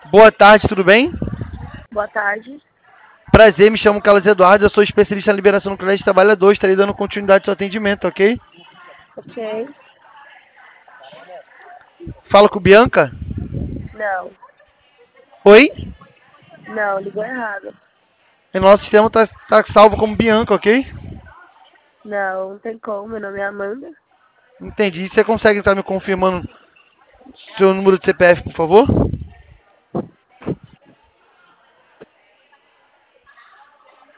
Boa tarde, tudo bem? Boa tarde. Prazer, me chamo Carlos Eduardo, eu sou especialista na liberação no crédito de trabalhador, estarei dando continuidade ao seu atendimento, ok? Ok. Fala com Bianca? Não. Oi? Não, ligou errado. E nosso sistema tá salvo como Bianca, ok? Não, não tem como. Meu nome é Amanda. Entendi. Você consegue estar me confirmando seu número de CPF, por favor?